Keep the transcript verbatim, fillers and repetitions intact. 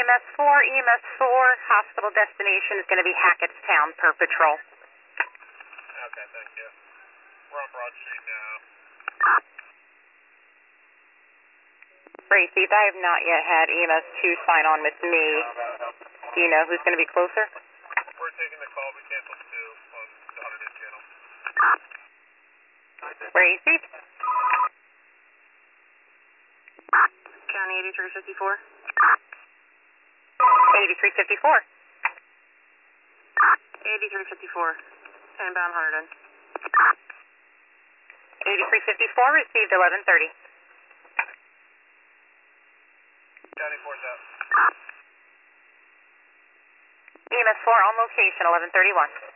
M S four, E M S four, hospital destination is going to be Hackettstown per patrol. Okay, thank you. We're on Broad Street now. Racey, I have not yet had E M S two sign on with me. Do you know who's going to be closer? We're taking the call. We canceled two on the one hundred channel. Racey? County eighty-three fifty-four. eighty-three fifty-four. eighty-three fifty-four. Inbound Hunterdon. eighty-three fifty-four received eleven thirty. County four's up. E M S four on location eleven thirty-one.